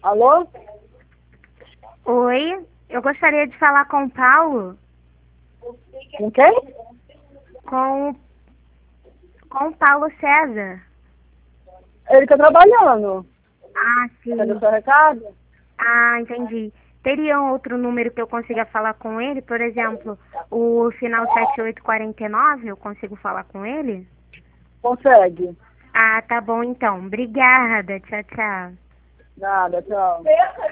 Alô? Oi, eu gostaria de falar com o Paulo. Com quem? Com, com o Paulo César. Ele tá trabalhando. Ah, Cadê o sim. seu recado? Ah, entendi. Teria um outro número que eu consiga falar com ele? Por exemplo, o final 7849, eu consigo falar com ele? Consegue. Ah, tá bom então. Obrigada. Tchau, tchau. Nada, tchau.